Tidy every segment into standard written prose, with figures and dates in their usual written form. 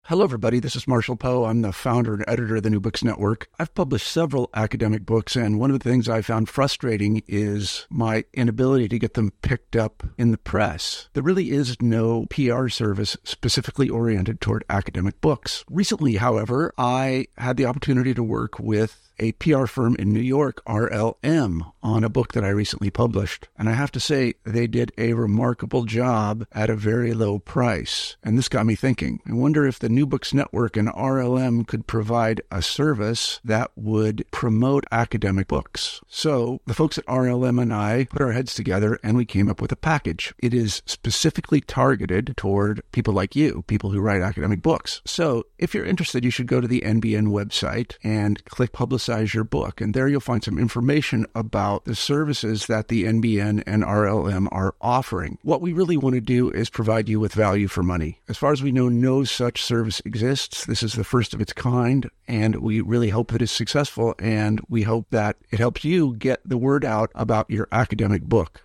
Hello, everybody. This is Marshall Poe. I'm the founder and editor of the New Books Network. I've published several academic books, and one of the things I found frustrating is my inability to get them picked up in the press. There really is no PR service specifically oriented toward academic books. Recently, however, I had the opportunity to work with a PR firm in New York, RLM, on a book that I recently published. And I have to say, they did a remarkable job at a very low price. And this got me thinking. I wonder if the New Books Network and RLM could provide a service that would promote academic books. So the folks at RLM and I put our heads together and we came up with a package. It is specifically targeted toward people like you, people who write academic books. So if you're interested, you should go to the NBN website and click Publicize Your Book. And there you'll find some information about the services that the NBN and RLM are offering. What we really want to do is provide you with value for money. As far as we know, no such service exists. This is the first of its kind, and we really hope that it's successful, and we hope that it helps you get the word out about your academic book.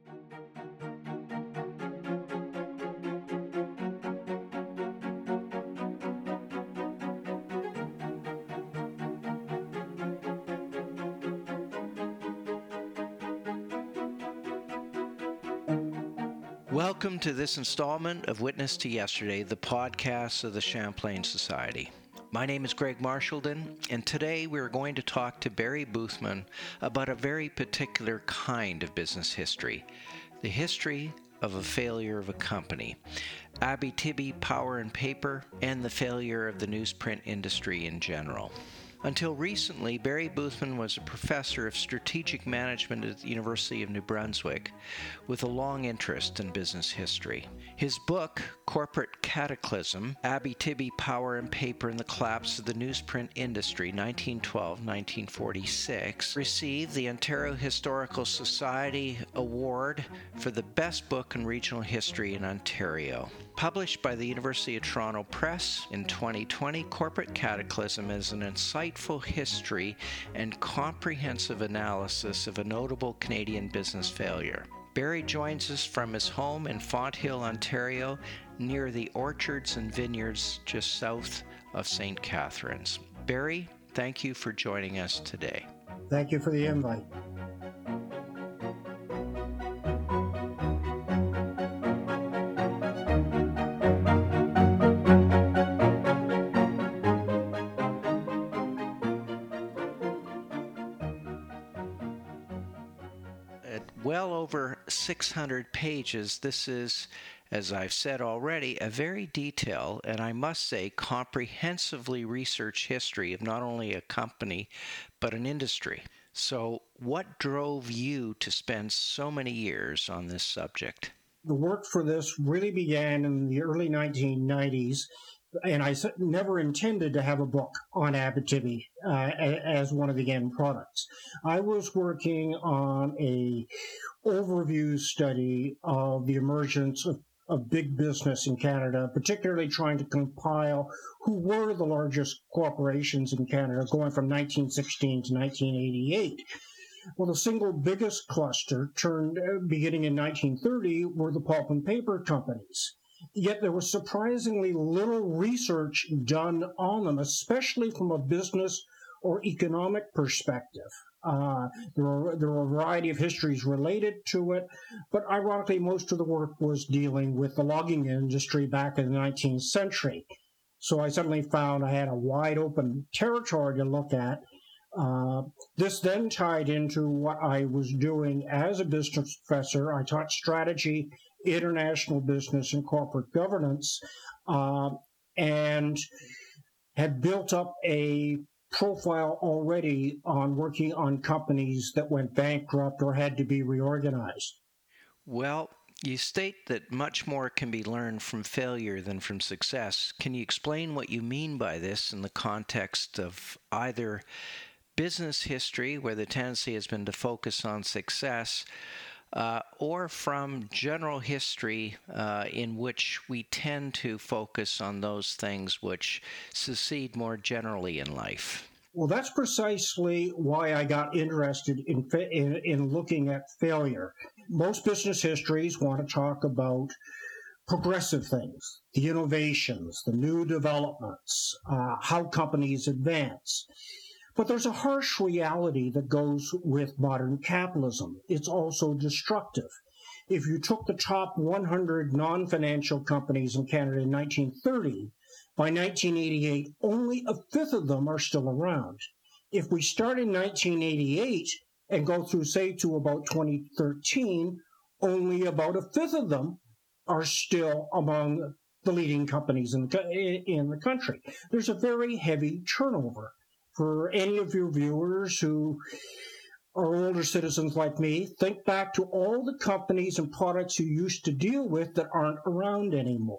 Welcome to this installment of Witness to Yesterday, the podcast of the Champlain Society. My name is Greg Marchildon, and today we're going to talk to Barry Boothman about a very particular kind of business history, the history of a failure of a company, Abitibi Power and Paper, and the failure of the newsprint industry in general. Until recently, Barry Boothman was a professor of strategic management at the University of New Brunswick with a long interest in business history. His book, Corporate Cataclysm, Abitibi Power and Paper and the Collapse of the Newsprint Industry, 1912-1946, received the Ontario Historical Society Award for the best book in regional history in Ontario. Published by the University of Toronto Press in 2020, Corporate Cataclysm is an insightful history and comprehensive analysis of a notable Canadian business failure. Barry joins us from his home in Fonthill, Ontario, near the orchards and vineyards just south of St. Catharines. Barry, thank you for joining us today. Thank you for the invite. Well over 600 pages, this is, as I've said already, a very detailed and I must say comprehensively researched history of not only a company but an industry. So what drove you to spend so many years on this subject? The work for this really began in the early 1990s, and I never intended to have a book on Abitibi as one of the end products. I was working on a overview study of the emergence of big business in Canada, particularly trying to compile who were the largest corporations in Canada going from 1916 to 1988. Well, the single biggest cluster beginning in 1930 were the pulp and paper companies. Yet there was surprisingly little research done on them, especially from a business or economic perspective. There were a variety of histories related to it, but ironically, most of the work was dealing with the logging industry back in the 19th century. So I suddenly found I had a wide open territory to look at. This then tied into what I was doing as a business professor. I taught strategy, international business, and corporate governance, and had built up a profile already on working on companies that went bankrupt or had to be reorganized. Well, you state that much more can be learned from failure than from success. Can you explain what you mean by this in the context of either business history, where the tendency has been to focus on success, or from general history in which we tend to focus on those things which succeed more generally in life? Well, that's precisely why I got interested in looking at failure. Most business histories want to talk about progressive things, the innovations, the new developments, how companies advance. But there's a harsh reality that goes with modern capitalism. It's also destructive. If you took the top 100 non-financial companies in Canada in 1930, by 1988, only a fifth of them are still around. If we start in 1988 and go through, say, to about 2013, only about a fifth of them are still among the leading companies in the country. There's a very heavy turnover. For any of your viewers who are older citizens like me, think back to all the companies and products you used to deal with that aren't around anymore.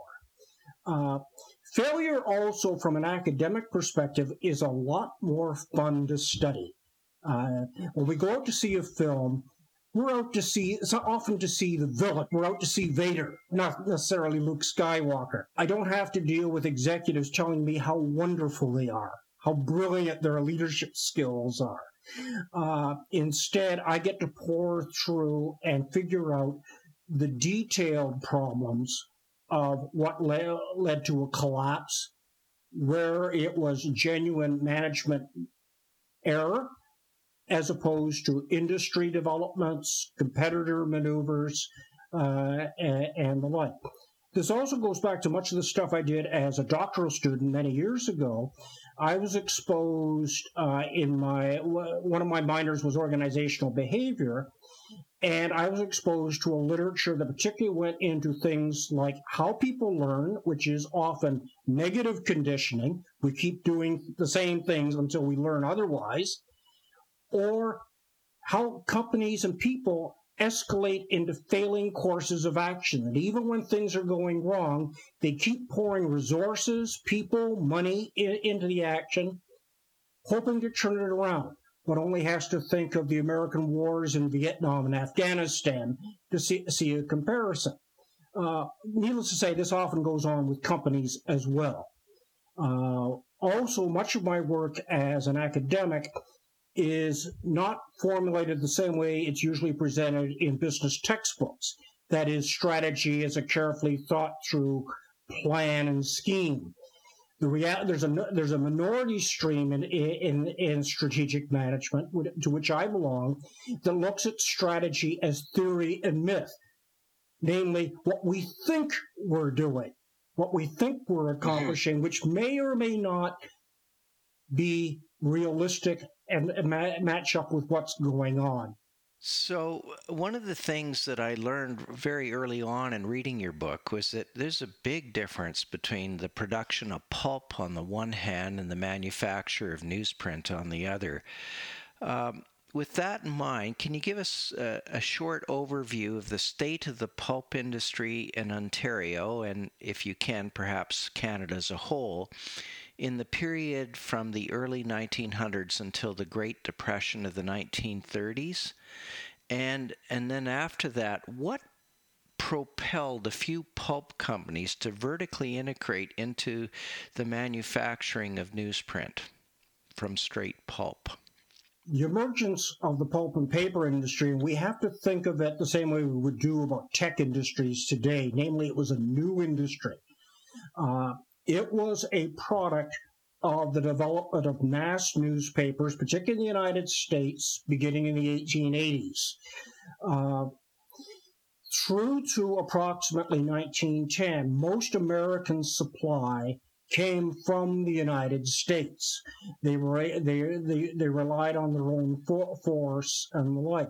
Failure also, from an academic perspective, is a lot more fun to study. When we go out to see a film, we're out to see, it's often to see the villain. We're out to see Vader, not necessarily Luke Skywalker. I don't have to deal with executives telling me how wonderful they are, how brilliant their leadership skills are. Instead, I get to pour through and figure out the detailed problems of what led to a collapse, where it was genuine management error, as opposed to industry developments, competitor maneuvers, and the like. This also goes back to much of the stuff I did as a doctoral student many years ago. I was exposed one of my minors was organizational behavior, and I was exposed to a literature that particularly went into things like how people learn, which is often negative conditioning. We keep doing the same things until we learn otherwise. Or how companies and people escalate into failing courses of action. And even when things are going wrong, they keep pouring resources, people, money into the action, hoping to turn it around. One only has to think of the American wars in Vietnam and Afghanistan to see a comparison. Needless to say, this often goes on with companies as well. Also, much of my work as an academic is not formulated the same way it's usually presented in business textbooks. That is, strategy is a carefully thought through plan and scheme. There's a minority stream in strategic management, to which I belong, that looks at strategy as theory and myth, namely what we think we're doing, what we think we're accomplishing, which may or may not be realistic and match up with what's going on. So one of the things that I learned very early on in reading your book was that there's a big difference between the production of pulp on the one hand and the manufacture of newsprint on the other. With that in mind, can you give us a short overview of the state of the pulp industry in Ontario, and if you can, perhaps Canada as a whole, in the period from the early 1900s until the Great Depression of the 1930s? And then after that, what propelled a few pulp companies to vertically integrate into the manufacturing of newsprint from straight pulp? The emergence of the pulp and paper industry, we have to think of it the same way we would do about tech industries today. Namely, it was a new industry. It was a product of the development of mass newspapers, particularly in the United States, beginning in the 1880s. Through to approximately 1910, most American supply came from the United States. They relied on their own force and the like.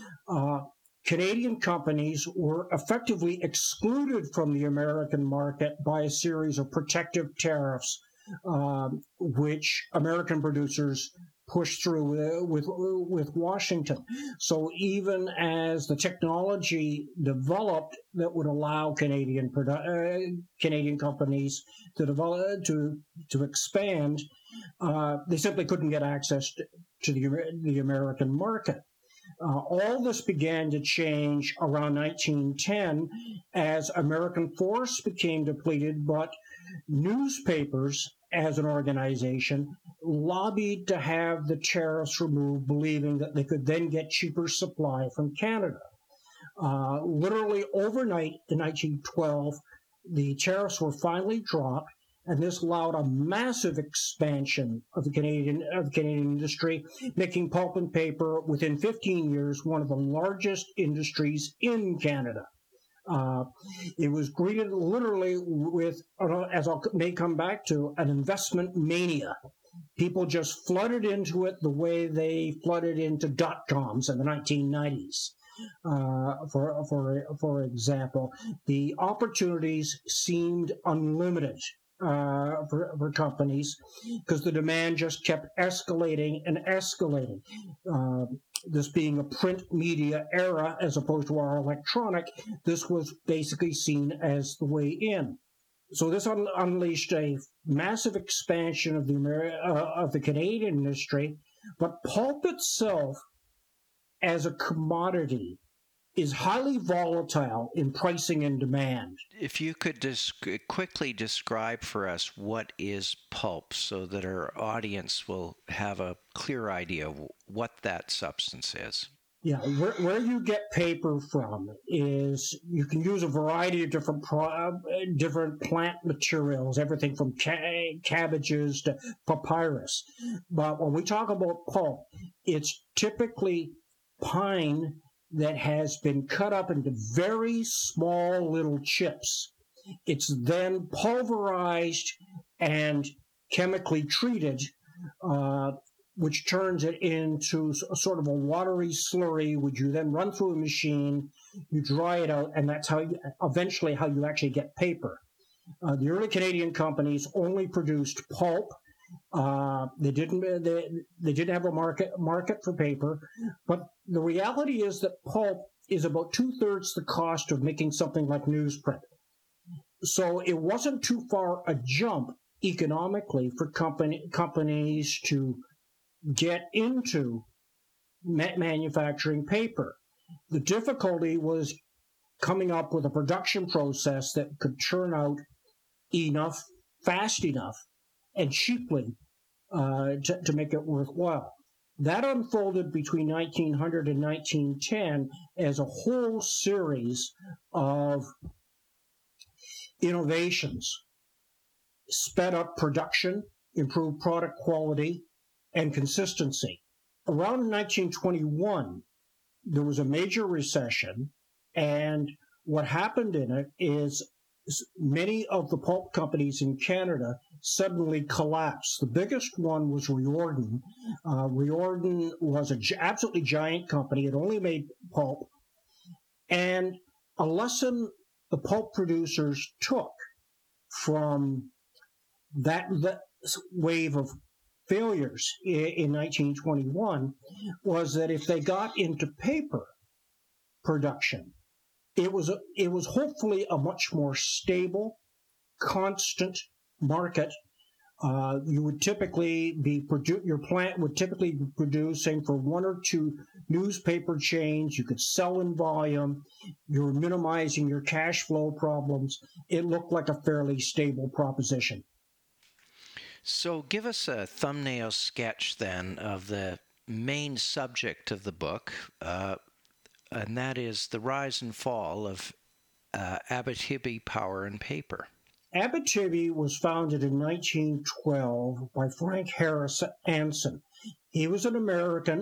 Canadian companies were effectively excluded from the American market by a series of protective tariffs, which American producers pushed through with Washington. So even as the technology developed that would allow Canadian companies to develop to expand, they simply couldn't get access to the American market. All this began to change around 1910 as American forests became depleted, but newspapers as an organization lobbied to have the tariffs removed, believing that they could then get cheaper supply from Canada. Literally overnight in 1912, the tariffs were finally dropped, and this allowed a massive expansion of the Canadian industry, making pulp and paper within 15 years one of the largest industries in Canada. It was greeted literally with, as I may come back to, an investment mania. People just flooded into it the way they flooded into dot-coms in the 1990s. For example, the opportunities seemed unlimited for companies because the demand just kept escalating and escalating. This being a print media era as opposed to our electronic, this was basically seen as the way in. So this unleashed a massive expansion of the Canadian industry, but pulp itself as a commodity is highly volatile in pricing and demand. If you could quickly describe for us what is pulp so that our audience will have a clear idea of what that substance is. Yeah, where you get paper from is you can use a variety of different plant materials, everything from cabbages to papyrus. But when we talk about pulp, it's typically pine that has been cut up into very small little chips. It's then pulverized and chemically treated, which turns it into a sort of a watery slurry, which you then run through a machine, you dry it out, and that's how eventually how you actually get paper. The early Canadian companies only produced pulp. They didn't have a market for paper, but the reality is that pulp is about 2/3 the cost of making something like newsprint. So it wasn't too far a jump economically for companies to get into manufacturing paper. The difficulty was coming up with a production process that could churn out enough, fast enough, and cheaply to make it worthwhile. That unfolded between 1900 and 1910 as a whole series of innovations, sped up production, improved product quality, and consistency. Around 1921, there was a major recession, and what happened in it is many of the pulp companies in Canada suddenly collapsed. The biggest one was Riordan. Riordan was an absolutely giant company. It only made pulp. And a lesson the pulp producers took from that wave of failures in 1921 was that if they got into paper production, it was hopefully a much more stable, constant market. You would typically your plant would typically be producing for one or two newspaper chains. You could sell in volume. You were minimizing your cash flow problems. It looked like a fairly stable proposition. So give us a thumbnail sketch then of the main subject of the book, and that is the rise and fall of Abitibi Power and Paper. Abitibi was founded in 1912 by Frank Harris Anson. He was an American,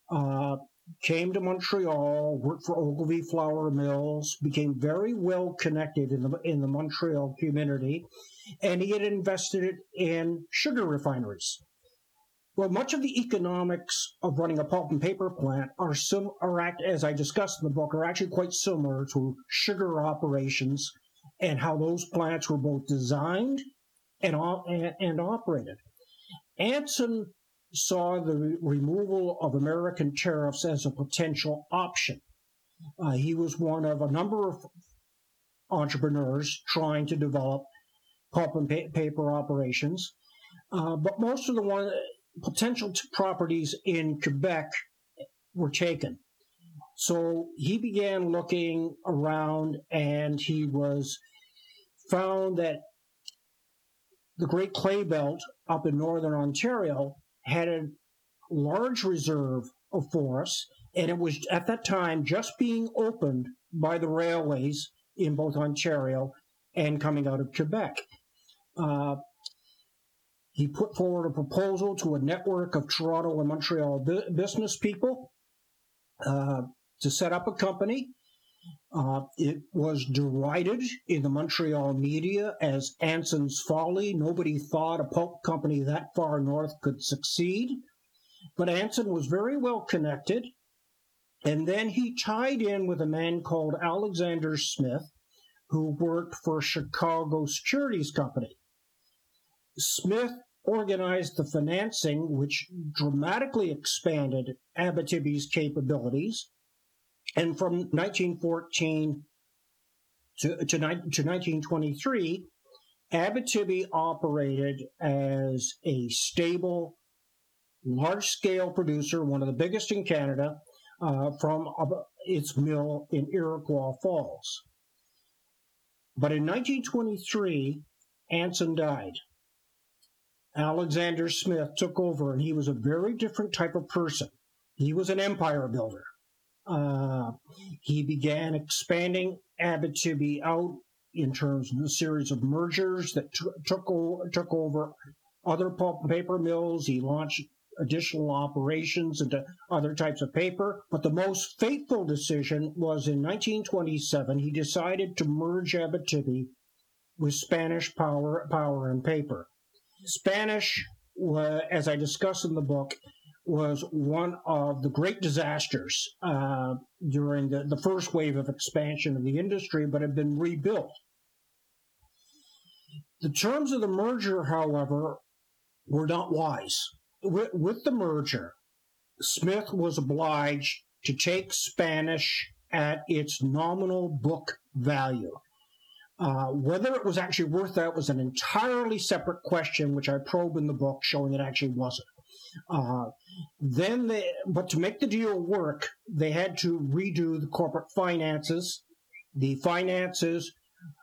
came to Montreal, worked for Ogilvy Flour Mills, became very well connected in the Montreal community, and he had invested in sugar refineries. Well, much of the economics of running a pulp and paper plant as I discussed in the book, are actually quite similar to sugar operations and how those plants were both designed and operated. Anson saw the removal of American tariffs as a potential option. He was one of a number of entrepreneurs trying to develop pulp and paper operations, but most of the potential properties in Quebec were taken. So he began looking around, and he found that the Great Clay Belt up in northern Ontario had a large reserve of forests, and it was at that time just being opened by the railways in both Ontario and coming out of Quebec. He put forward a proposal to a network of Toronto and Montreal business people to set up a company. It was derided in the Montreal media as Anson's folly. Nobody thought a pulp company that far north could succeed. But Anson was very well connected. And then he tied in with a man called Alexander Smith, who worked for Chicago Securities Company. Smith organized the financing, which dramatically expanded Abitibi's capabilities. And from 1914 to 1923, Abitibi operated as a stable, large-scale producer, one of the biggest in Canada, from its mill in Iroquois Falls. But in 1923, Anson died. Alexander Smith took over, and he was a very different type of person. He was an empire builder. He began expanding Abitibi out in terms of a series of mergers that took over other pulp and paper mills. He launched additional operations into other types of paper. But the most fateful decision was in 1927. He decided to merge Abitibi with Spanish Power and Paper. Spanish, as I discuss in the book, was one of the great disasters during the first wave of expansion of the industry, but had been rebuilt. The terms of the merger, however, were not wise. With the merger, Smith was obliged to take Spanish at its nominal book value. Whether it was actually worth that was an entirely separate question, which I probe in the book, showing it actually wasn't. But to make the deal work, they had to redo the corporate finances. The finances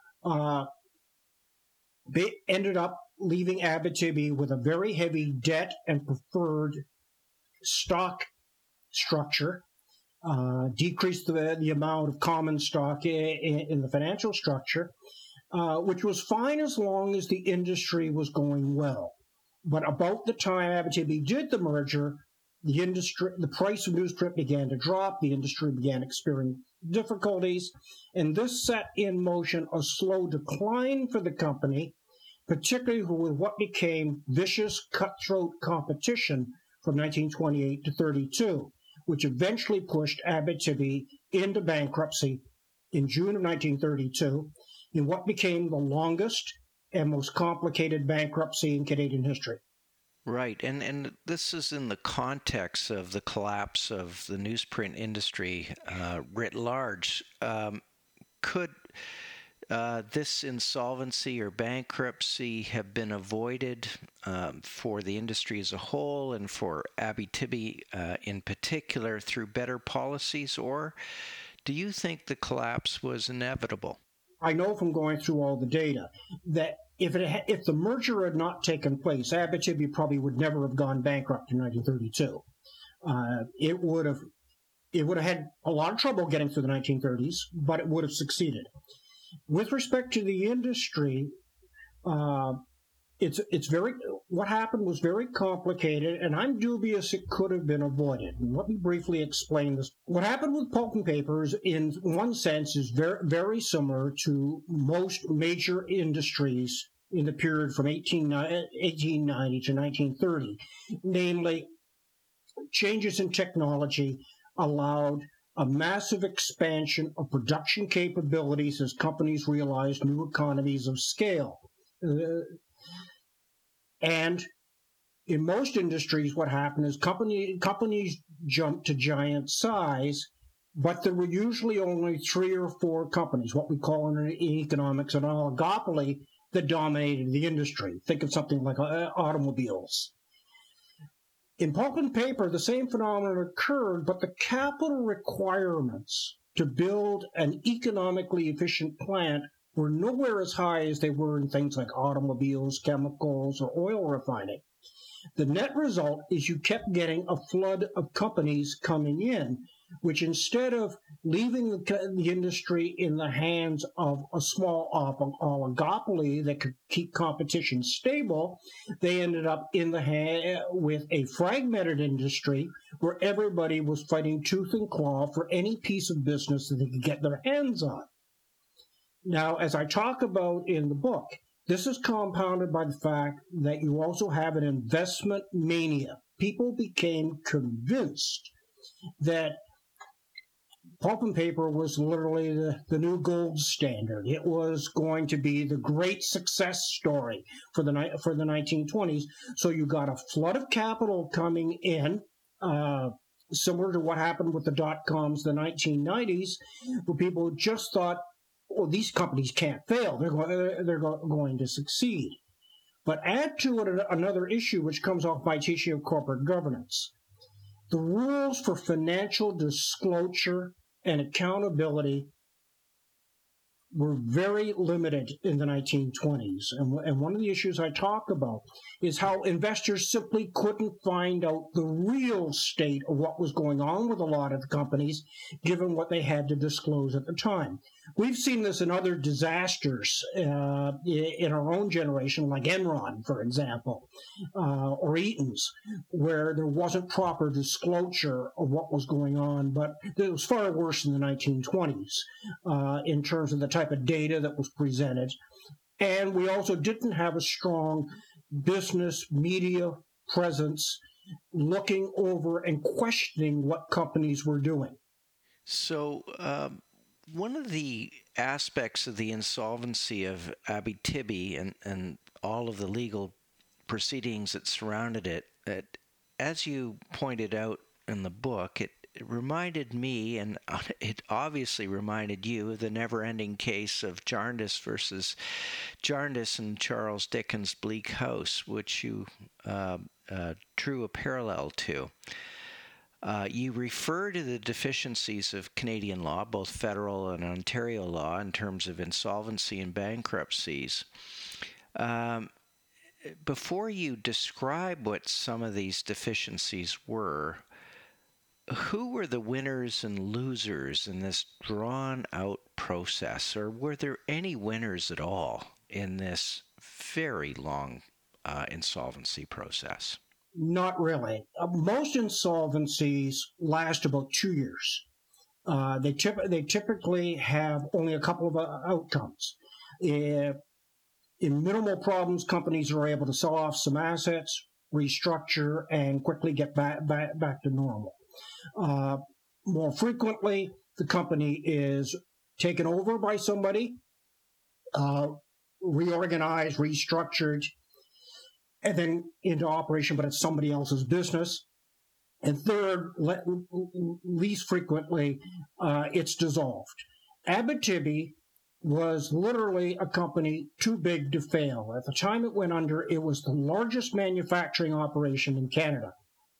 ended up leaving Abitibi with a very heavy debt and preferred stock structure, decreased the amount of common stock in the financial structure, which was fine as long as the industry was going well. But about the time Abitibi did the merger, the price of newsprint began to drop, the industry began experiencing difficulties, and this set in motion a slow decline for the company, particularly with what became vicious cutthroat competition from 1928 to 32, which eventually pushed Abitibi into bankruptcy in June of 1932 in what became the longest and most complicated bankruptcy in Canadian history. Right, and this is in the context of the collapse of the newsprint industry writ large. Could this insolvency or bankruptcy have been avoided for the industry as a whole and for Abitibi in particular through better policies, or do you think the collapse was inevitable? I know from going through all the data that if the merger had not taken place, Abitibi probably would never have gone bankrupt in 1932. It would have had a lot of trouble getting through the 1930s, but it would have succeeded. With respect to the industry, what happened was very complicated, and I'm dubious it could have been avoided. And let me briefly explain this. What happened with pulp and papers, in one sense, is very, very similar to most major industries in the period from 1890 to 1930. Namely, changes in technology allowed a massive expansion of production capabilities as companies realized new economies of scale. And in most industries, what happened is companies jumped to giant size, but there were usually only 3 or 4 companies, what we call in economics an oligopoly, that dominated the industry. Think of something like automobiles. In pulp and paper, the same phenomenon occurred, but the capital requirements to build an economically efficient plant were nowhere as high as they were in things like automobiles, chemicals, or oil refining. The net result is you kept getting a flood of companies coming in, which instead of leaving the industry in the hands of a small oligopoly that could keep competition stable, they ended up in the with a fragmented industry where everybody was fighting tooth and claw for any piece of business that they could get their hands on. Now, as I talk about in the book, this is compounded by the fact that you also have an investment mania. People became convinced that pulp and paper was literally the new gold standard. It was going to be the great success story for the 1920s. So you got a flood of capital coming in, similar to what happened with the dot-coms, the 1990s, where people just thought, well, these companies can't fail. They're going to succeed. But add to it another issue which comes off my teaching of corporate governance. The rules for financial disclosure and accountability were very limited in the 1920s. And one of the issues I talk about is how investors simply couldn't find out the real state of what was going on with a lot of the companies, given what they had to disclose at the time. We've seen this in other disasters in our own generation, like Enron, for example, or Eaton's, where there wasn't proper disclosure of what was going on. But it was far worse in the 1920s in terms of the type of data that was presented. And we also didn't have a strong business media presence looking over and questioning what companies were doing. So, one of the aspects of the insolvency of Abitibi and all of the legal proceedings that surrounded it, as you pointed out in the book, it reminded me, and it obviously reminded you, of the never-ending case of Jarndyce versus Jarndyce and Charles Dickens' Bleak House, which you drew a parallel to. You refer to the deficiencies of Canadian law, both federal and Ontario law, in terms of insolvency and bankruptcies. Before you describe what some of these deficiencies were, who were the winners and losers in this drawn-out process, or were there any winners at all in this very long insolvency process? Not really. Most insolvencies last about 2 years. They typically have only a couple of outcomes. In minimal problems, companies are able to sell off some assets, restructure, and quickly get back to normal. More frequently, the company is taken over by somebody, reorganized, restructured, and then into operation, but it's somebody else's business. And third, least frequently, it's dissolved. Abitibi was literally a company too big to fail. At the time it went under, it was the largest manufacturing operation in Canada.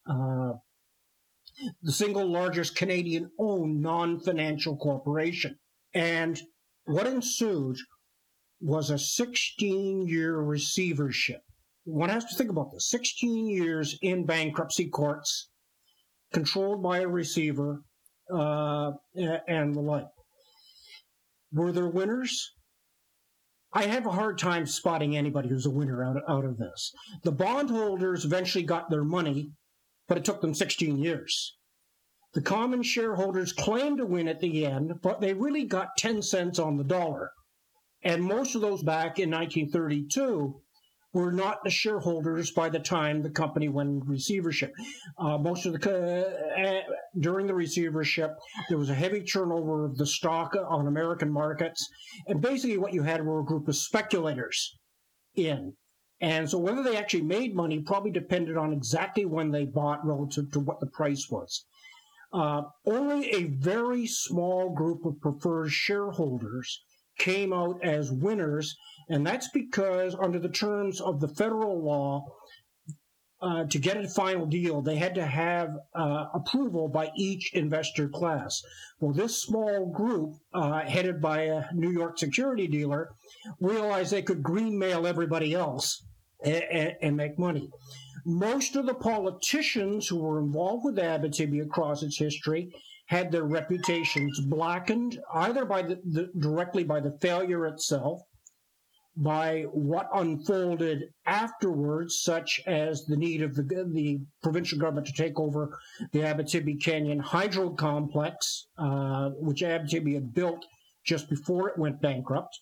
The single largest Canadian-owned non-financial corporation. And what ensued was a 16-year receivership. One has to think about this. 16 years in bankruptcy courts, controlled by a receiver, and the like. Were there winners? I have a hard time spotting anybody who's a winner out of this. The bondholders eventually got their money, but it took them 16 years. The common shareholders claimed to win at the end, but they really got 10 cents on the dollar. And most of those back in 1932 were not the shareholders by the time the company went in receivership. Most of during the receivership, there was a heavy turnover of the stock on American markets, and basically what you had were a group of speculators in. And so whether they actually made money probably depended on exactly when they bought relative to what the price was. Only a very small group of preferred shareholders came out as winners, and that's because under the terms of the federal law, to get a final deal, they had to have approval by each investor class. Well, this small group, headed by a New York security dealer, realized they could greenmail everybody else and make money. Most of the politicians who were involved with Abitibi across its history had their reputations blackened either by directly by the failure itself, by what unfolded afterwards, such as the need of the provincial government to take over the Abitibi Canyon Hydro Complex, which Abitibi had built just before it went bankrupt,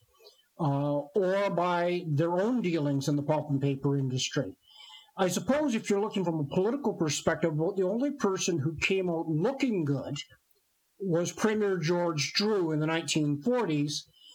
or by their own dealings in the pulp and paper industry. I suppose if you're looking from a political perspective, the only person who came out looking good was Premier George Drew in the 1940s,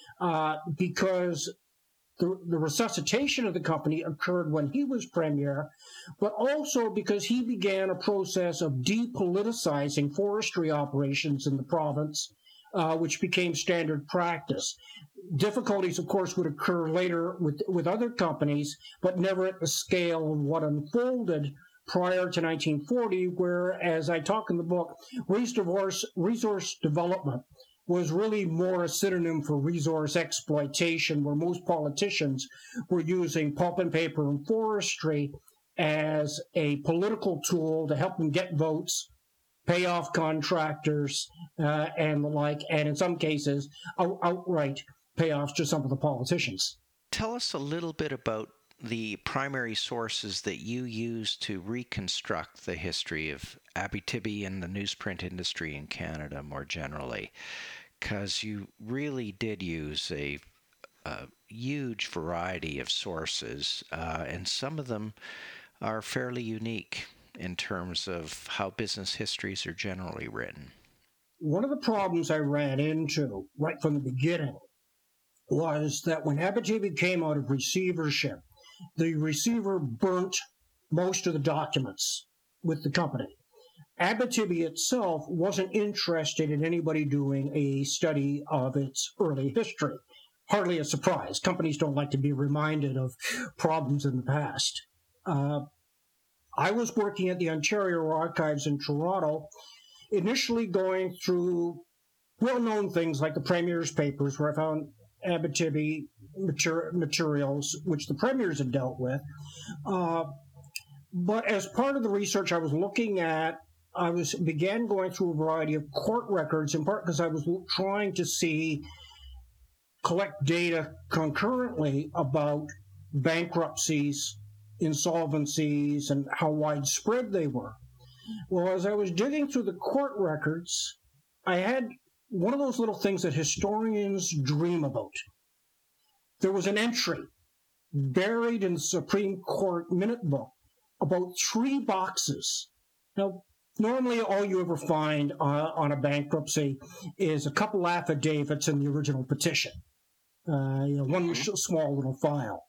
because the resuscitation of the company occurred when he was premier, but also because he began a process of depoliticizing forestry operations in the province, which became standard practice. Difficulties, of course, would occur later with other companies, but never at the scale of what unfolded prior to 1940, where, as I talk in the book, resource development was really more a synonym for resource exploitation, where most politicians were using pulp and paper and forestry as a political tool to help them get votes, pay off contractors, and the like, and in some cases, outright payoffs to some of the politicians. Tell us a little bit about the primary sources that you use to reconstruct the history of Abitibi and the newsprint industry in Canada more generally, because you really did use a huge variety of sources, and some of them are fairly unique in terms of how business histories are generally written. One of the problems I ran into right from the beginning was that when Abitibi came out of receivership, the receiver burnt most of the documents with the company. Abitibi itself wasn't interested in anybody doing a study of its early history. Hardly a surprise. Companies don't like to be reminded of problems in the past. I was working at the Ontario Archives in Toronto, initially going through well-known things like the Premier's papers, where I found Abitibi materials, which the premiers had dealt with. But as part of the research I was looking at, began going through a variety of court records, in part because I was trying to collect data concurrently about bankruptcies, insolvencies, and how widespread they were. Well, as I was digging through the court records, I had one of those little things that historians dream about. There was an entry buried in the Supreme Court minute book about 3 boxes. Now, normally all you ever find on a bankruptcy is a couple affidavits in the original petition. One small little file.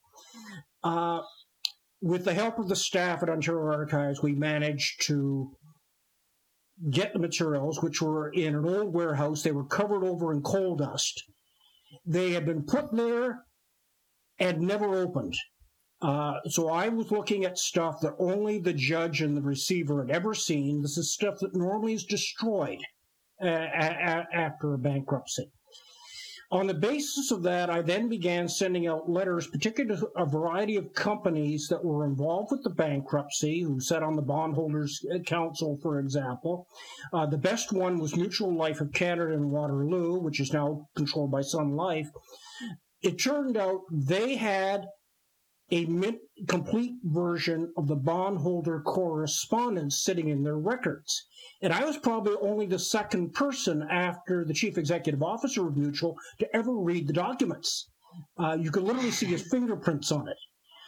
With the help of the staff at Ontario Archives, we managed to get the materials, which were in an old warehouse. They were covered over in coal dust. They had been put there and never opened. So I was looking at stuff that only the judge and the receiver had ever seen. This is stuff that normally is destroyed after a bankruptcy. On the basis of that, I then began sending out letters, particularly to a variety of companies that were involved with the bankruptcy, who sat on the Bondholders Council, for example. The best one was Mutual Life of Canada in Waterloo, which is now controlled by Sun Life. It turned out they had a complete version of the bondholder correspondence sitting in their records. And I was probably only the second person after the chief executive officer of Mutual to ever read the documents. You could literally see his fingerprints on it.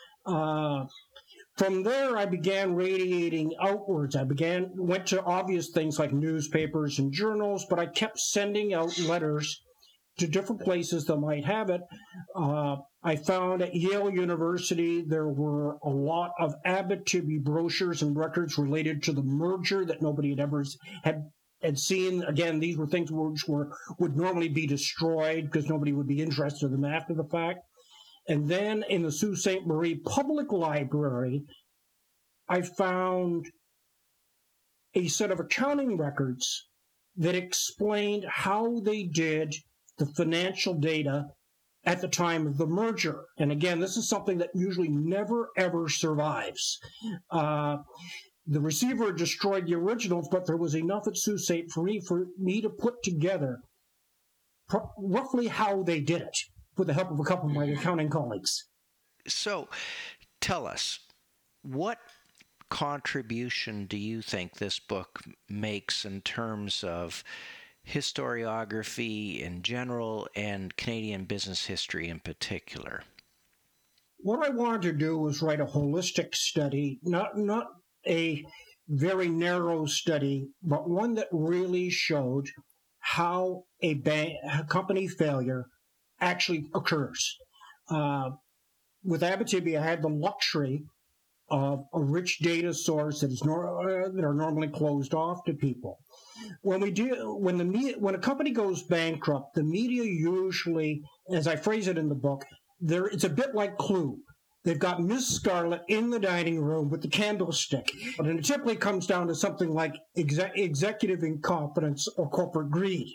From there, I began radiating outwards. Went to obvious things like newspapers and journals, but I kept sending out letters to different places that might have it. I found at Yale University there were a lot of Abitibi brochures and records related to the merger that nobody had ever had seen. Again, these were things which would normally be destroyed because nobody would be interested in them after the fact. And then in the Sault Ste. Marie Public Library, I found a set of accounting records that explained how they did the financial data at the time of the merger. And again, this is something that usually never, ever survives. The receiver destroyed the originals, but there was enough at Sault Ste. for me to put together roughly how they did it with the help of a couple of my accounting colleagues. So tell us, what contribution do you think this book makes in terms of historiography in general and Canadian business history in particular? What I wanted to do was write a holistic study, not a very narrow study, but one that really showed how a company failure actually occurs. With Abitibi, I had the luxury of a rich data source that are normally closed off to people. When a company goes bankrupt, the media usually, as I phrase it in the book, it's a bit like Clue. They've got Miss Scarlet in the dining room with the candlestick, but it typically comes down to something like executive incompetence or corporate greed.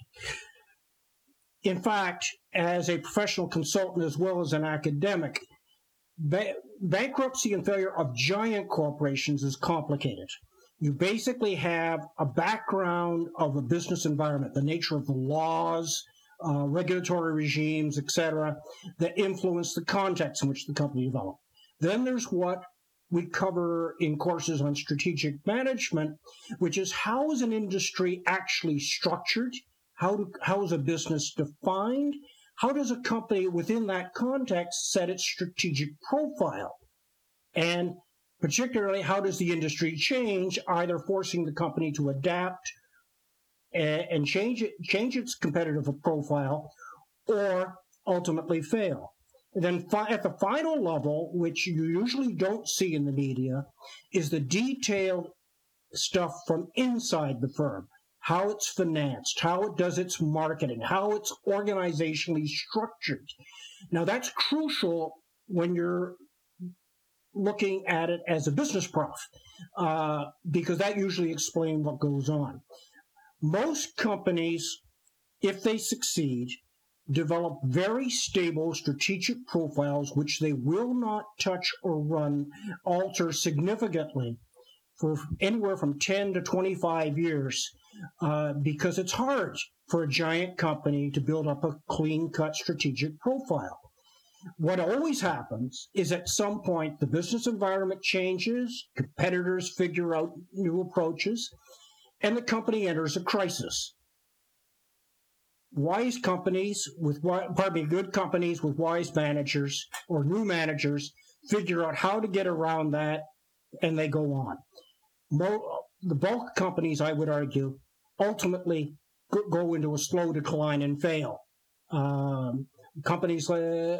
In fact, as a professional consultant as well as an academic, bankruptcy and failure of giant corporations is complicated. You basically have a background of a business environment, the nature of the laws, regulatory regimes, etc., that influence the context in which the company developed. Then there's what we cover in courses on strategic management, which is how is an industry actually structured? How is a business defined? How does a company within that context set its strategic profile? And particularly, how does the industry change, either forcing the company to adapt and change its competitive profile, or ultimately fail? And then at the final level, which you usually don't see in the media, is the detailed stuff from inside the firm. How it's financed, how it does its marketing, how it's organizationally structured. Now, that's crucial when you're looking at it as a business prof, because that usually explains what goes on. Most companies, if they succeed, develop very stable strategic profiles which they will not touch or alter significantly for anywhere from 10 to 25 years, because it's hard for a giant company to build up a clean-cut strategic profile. What always happens is at some point the business environment changes, competitors figure out new approaches, and the company enters a crisis. Good companies with wise managers or new managers figure out how to get around that, and they go on. The bulk companies, I would argue, ultimately go into a slow decline and fail. Companies,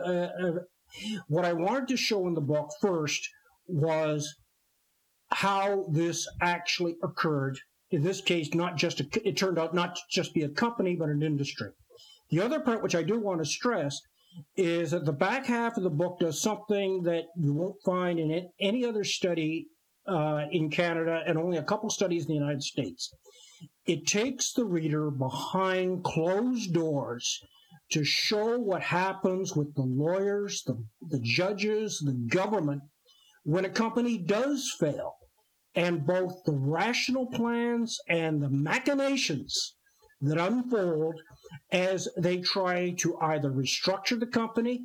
what I wanted to show in the book first was how this actually occurred. In this case, it turned out not to just be a company, but an industry. The other part, which I do want to stress, is that the back half of the book does something that you won't find in any other study in Canada, and only a couple studies in the United States. It takes the reader behind closed doors to show what happens with the lawyers, the judges, the government, when a company does fail, and both the rational plans and the machinations that unfold as they try to either restructure the company,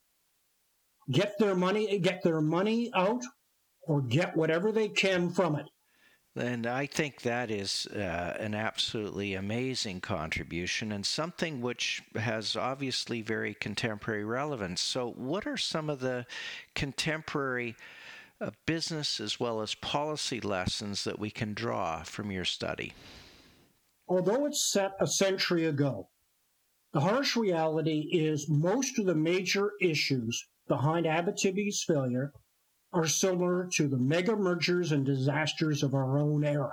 get their money out, or get whatever they can from it. And I think that is an absolutely amazing contribution and something which has obviously very contemporary relevance. So what are some of the contemporary business as well as policy lessons that we can draw from your study? Although it's set a century ago, the harsh reality is most of the major issues behind Abitibi's failure are similar to the mega mergers and disasters of our own era.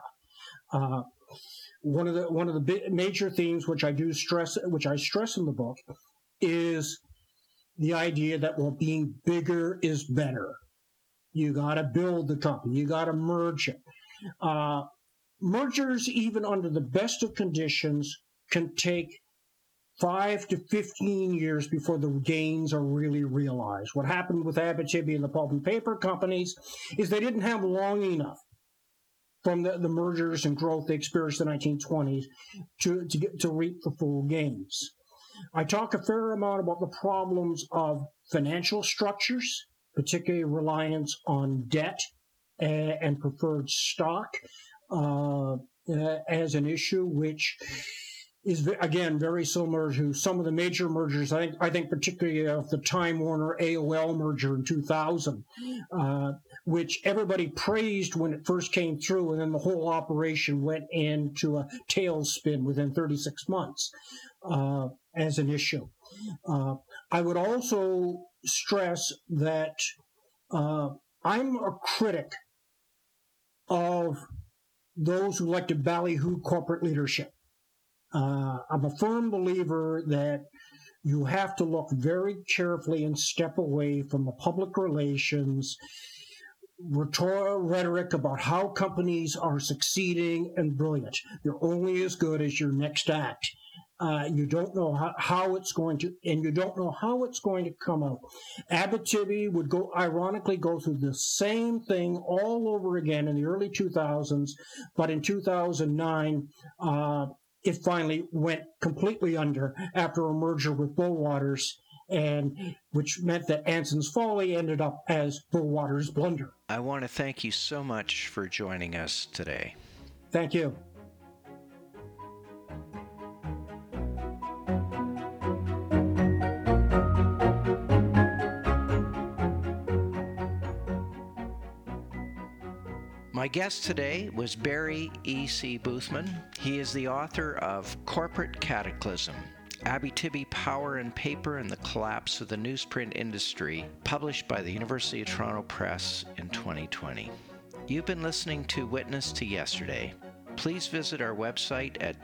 One of the major themes which I stress in the book is the idea that, well, being bigger is better. You got to build the company. You got to merge it. Mergers, even under the best of conditions, can take 5 to 15 years before the gains are really realized. What happened with Abitibi and the pulp and paper companies is they didn't have long enough from the mergers and growth they experienced in the 1920s to reap the full gains. I talk a fair amount about the problems of financial structures, particularly reliance on debt and preferred stock as an issue, which is, again, very similar to some of the major mergers. I think particularly of the Time Warner AOL merger in 2000, which everybody praised when it first came through, and then the whole operation went into a tailspin within 36 months as an issue. I would also stress that I'm a critic of those who like to ballyhoo corporate leadership. I'm a firm believer that you have to look very carefully and step away from the public relations rhetoric about how companies are succeeding and brilliant. You're only as good as your next act. You don't know how it's going to, and you don't know how it's going to come out. Abitibi would ironically go through the same thing all over again in the early 2000s, but in 2009, it finally went completely under after a merger with Bowater's, and which meant that Anson's Folly ended up as Bowater's Blunder. I want to thank you so much for joining us today. Thank you. My guest today was Barry E.C. Boothman. He is the author of Corporate Cataclysm, Abitibi Power and Paper and the Collapse of the Newsprint Industry, published by the University of Toronto Press in 2020. You've been listening to Witness to Yesterday. Please visit our website at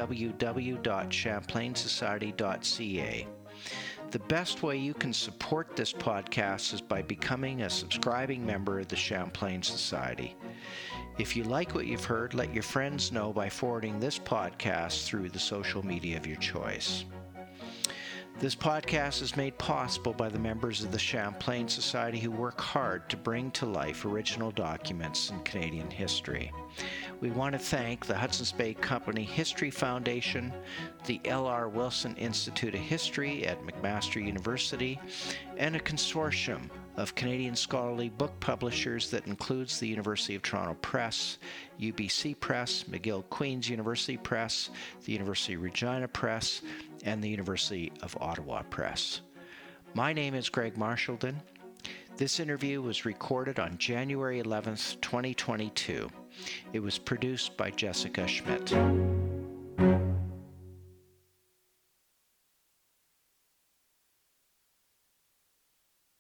www.champlainsociety.ca. The best way you can support this podcast is by becoming a subscribing member of the Champlain Society. If you like what you've heard, let your friends know by forwarding this podcast through the social media of your choice. This podcast is made possible by the members of the Champlain Society who work hard to bring to life original documents in Canadian history. We want to thank the Hudson's Bay Company History Foundation, the L.R. Wilson Institute of History at McMaster University, and a consortium of Canadian scholarly book publishers that includes the University of Toronto Press, UBC Press, McGill Queen's University Press, the University of Regina Press, and the University of Ottawa Press. My name is Greg Marchildon. This interview was recorded on January 11th, 2022. It was produced by Jessica Schmidt.